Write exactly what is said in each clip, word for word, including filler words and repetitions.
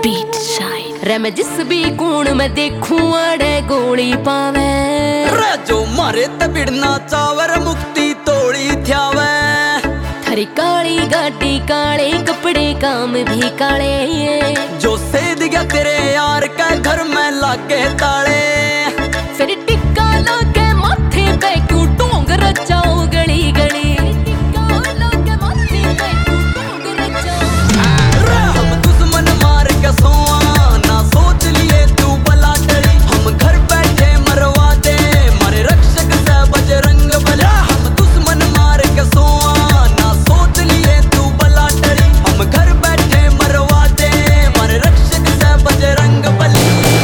beat shine रे मैं जिस भी कूण में देखूं अड़े गोली पावे रे जो मारे ते बिड़ना चावर मुक्ति तोड़ी थ्यावे थारी काली गाड़ी काले कपड़े काम भी काले जो सेध गया तेरे यार का घर में लागे ताले फिर टिक्का लागे माथे पे क्यों टोंग रचाओ गली गली टिक्का लागे माथे पे क्यों टोंग रचाओ रे हम दुश्मन मार के सोआ ना सोच लिए तू बला टली हम घर बैठे मरवा दे मारे रक्षक से बजरंग बली हम दुश्मन मार के सोआ ना सोच लिए तू बला टली हम घर बैठे मरवा दे मारे रक्षक से बजरंग बली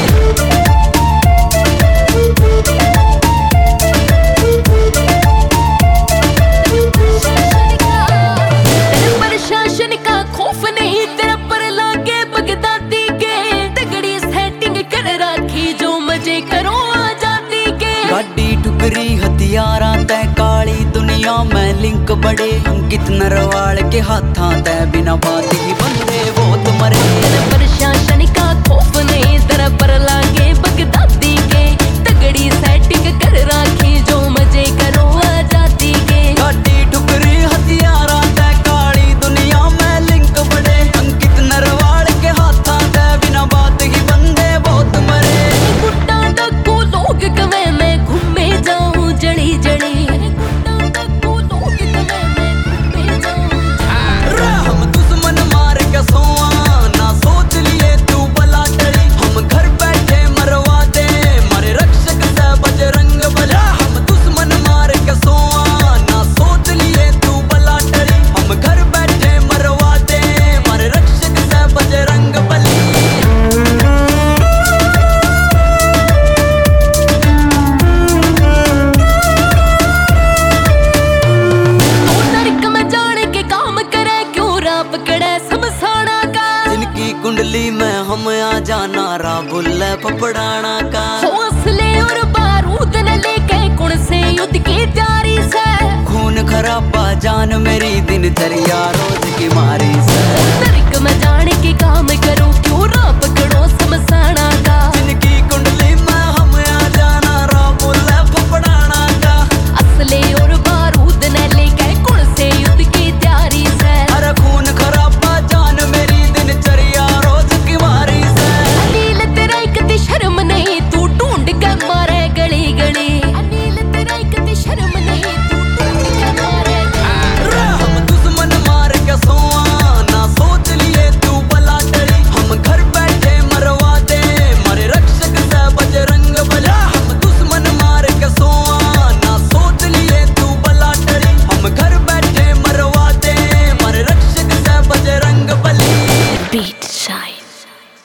गाड़ी टुकरी हथियारा तय काली दुनिया में लिंक बड़े अंकित नरवाल के हाथा तय बिना बात ही बंदे वो तो मरे प्रशासन का खौफ नहीं तेरा पर लागे बगदादी के तगड़ी सेटिंग कर राखी जो मजे करो आजादी के गाड़ी टुकरी हथियारा तय काली दुनिया में लिंक बड़े अंकित नरवाल के हाथा तय बिना बात ही बंदे बहुत मरे गुट्टा डक्कू लोग कवे मैं घूमे जाऊं जड़ी जड़ी गुट्टा डक्कू लोग कवे मैं घूमे जाऊं रे हम दुश्मन मार के सोआ ना सोच लिए तू बला टली हम घर बैठे मरवा दे मारे रक्षक से बजरंग बली हम दुश्मन मार के सोआ ना सोच लिए तू बला टली हम घर बैठे मरवा दे मारे रक्षक से बजरंग बली कुंडली में हम आ जाना रा बुल्ले पपड़ाना का हौसले और बारूद न लेके कौन से युद्ध की तैयारी से खून खराबा जान मेरी दिनचर्या रोज की मारी से नरक में जाने के काम करो क्यों राह पकड़ो समसाना